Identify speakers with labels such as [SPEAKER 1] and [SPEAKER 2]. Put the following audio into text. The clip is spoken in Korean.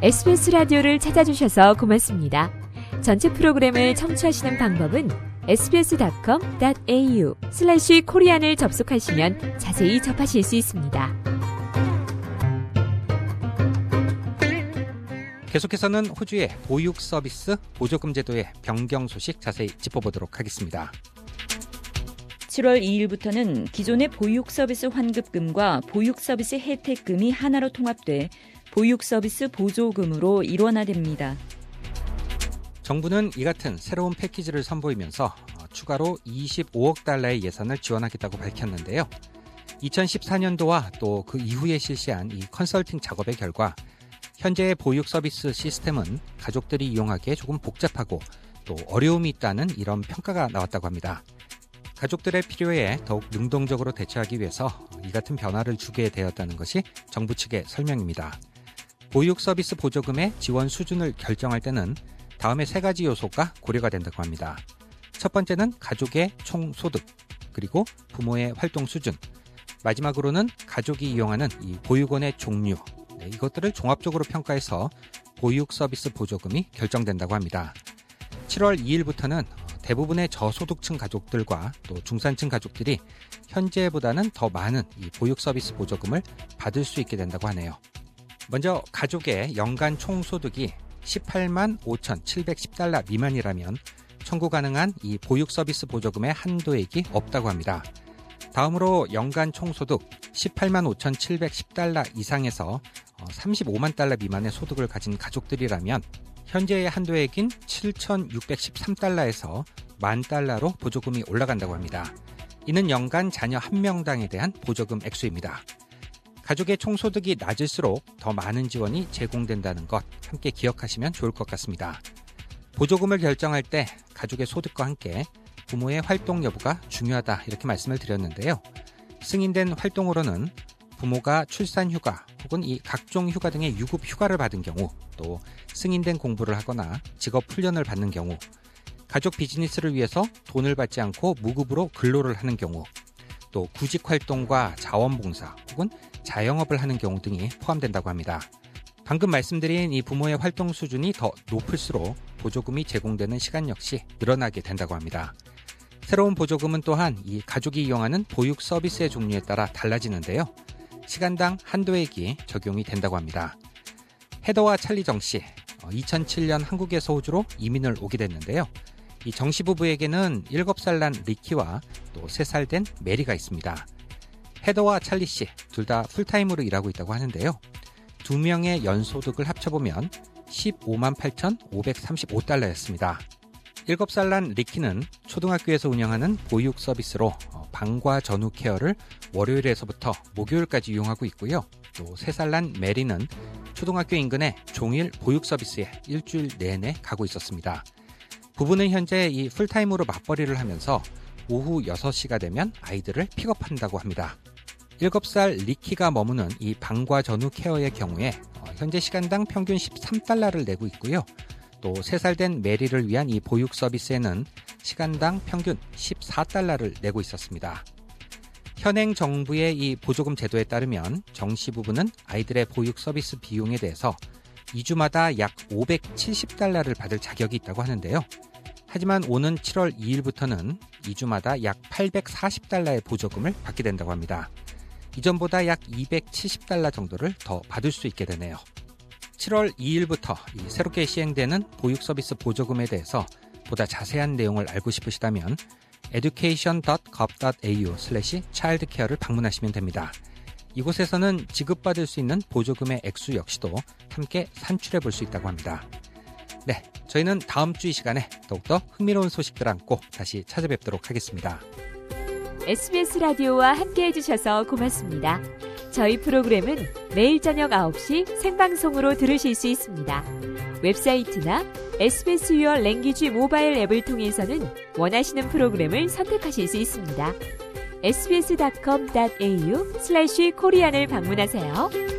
[SPEAKER 1] SBS 라디오를 찾아주셔서 고맙습니다. 전체 프로그램을 청취하시는 방법은 sbs.com.au/korean을 접속하시면 자세히 접하실 수 있습니다.
[SPEAKER 2] 계속해서는 호주의 보육 서비스 보조금 제도의 변경 소식 자세히 짚어보도록 하겠습니다.
[SPEAKER 3] 7월 2일부터는 기존의 보육 서비스 환급금과 보육 서비스 혜택금이 하나로 통합돼 보육 서비스 보조금으로 일원화됩니다.
[SPEAKER 2] 정부는 이 같은 새로운 패키지를 선보이면서 추가로 25억 달러의 예산을 지원하겠다고 밝혔는데요. 2014년도와 또 그 이후에 실시한 이 컨설팅 작업의 결과 현재의 보육 서비스 시스템은 가족들이 이용하기에 조금 복잡하고 또 어려움이 있다는 이런 평가가 나왔다고 합니다. 가족들의 필요에 더욱 능동적으로 대처하기 위해서 이 같은 변화를 주게 되었다는 것이 정부 측의 설명입니다. 보육 서비스 보조금의 지원 수준을 결정할 때는 다음의 세 가지 요소가 고려가 된다고 합니다. 첫 번째는 가족의 총 소득, 그리고 부모의 활동 수준, 마지막으로는 가족이 이용하는 이 보육원의 종류, 이것들을 종합적으로 평가해서 보육 서비스 보조금이 결정된다고 합니다. 7월 2일부터는 대부분의 저소득층 가족들과 또 중산층 가족들이 현재보다는 더 많은 이 보육 서비스 보조금을 받을 수 있게 된다고 하네요. 먼저 가족의 연간 총소득이 18만 5,710달러 미만이라면 청구 가능한 이 보육 서비스 보조금의 한도액이 없다고 합니다. 다음으로 연간 총소득 18만 5,710달러 이상에서 35만 달러 미만의 소득을 가진 가족들이라면 현재의 한도액인 7,613달러에서 10,000달러로 보조금이 올라간다고 합니다. 이는 연간 자녀 한 명당에 대한 보조금 액수입니다. 가족의 총소득이 낮을수록 더 많은 지원이 제공된다는 것 함께 기억하시면 좋을 것 같습니다. 보조금을 결정할 때 가족의 소득과 함께 부모의 활동 여부가 중요하다 이렇게 말씀을 드렸는데요. 승인된 활동으로는 부모가 출산휴가 혹은 이 각종 휴가 등의 유급 휴가를 받은 경우, 또 승인된 공부를 하거나 직업 훈련을 받는 경우, 가족 비즈니스를 위해서 돈을 받지 않고 무급으로 근로를 하는 경우, 또 구직활동과 자원봉사 혹은 자영업을 하는 경우 등이 포함된다고 합니다. 방금 말씀드린 이 부모의 활동 수준이 더 높을수록 보조금이 제공되는 시간 역시 늘어나게 된다고 합니다. 새로운 보조금은 또한 이 가족이 이용하는 보육 서비스의 종류에 따라 달라지는데요. 시간당 한도액이 적용이 된다고 합니다. 헤더와 찰리 정 씨, 2007년 한국에서 호주로 이민을 오게 됐는데요. 이 정 씨 부부에게는 7살 난 리키와 또 3살 된 메리가 있습니다. 헤더와 찰리 씨 둘 다 풀타임으로 일하고 있다고 하는데요. 두 명의 연소득을 합쳐보면 15만 8,535달러였습니다. 7살 난 리키는 초등학교에서 운영하는 보육 서비스로 방과 전후 케어를 월요일에서부터 목요일까지 이용하고 있고요. 또 3살 난 메리는 초등학교 인근의 종일 보육 서비스에 일주일 내내 가고 있었습니다. 부부는 현재 이 풀타임으로 맞벌이를 하면서 오후 6시가 되면 아이들을 픽업한다고 합니다. 7살 리키가 머무는 이 방과 전후 케어의 경우에 현재 시간당 평균 13달러를 내고 있고요. 또 3살 된 메리를 위한 이 보육 서비스에는 시간당 평균 14달러를 내고 있었습니다. 현행 정부의 이 보조금 제도에 따르면 정 씨 부부는 아이들의 보육 서비스 비용에 대해서 2주마다 약 570달러를 받을 자격이 있다고 하는데요. 하지만 오는 7월 2일부터는 2주마다 약 840달러의 보조금을 받게 된다고 합니다. 이전보다 약 270달러 정도를 더 받을 수 있게 되네요. 7월 2일부터 이 새롭게 시행되는 보육 서비스 보조금에 대해서 보다 자세한 내용을 알고 싶으시다면 education.gov.au/childcare를 방문하시면 됩니다. 이곳에서는 지급받을 수 있는 보조금의 액수 역시도 함께 산출해 볼 수 있다고 합니다. 네, 저희는 다음 주 이 시간에 더욱더 흥미로운 소식들 안고 다시 찾아뵙도록 하겠습니다.
[SPEAKER 1] SBS 라디오와 함께 해주셔서 고맙습니다. 저희 프로그램은 매일 저녁 9시 생방송으로 들으실 수 있습니다. 웹사이트나 SBS Your Language 모바일 앱을 통해서는 원하시는 프로그램을 선택하실 수 있습니다. sbs.com.au/korean을 방문하세요.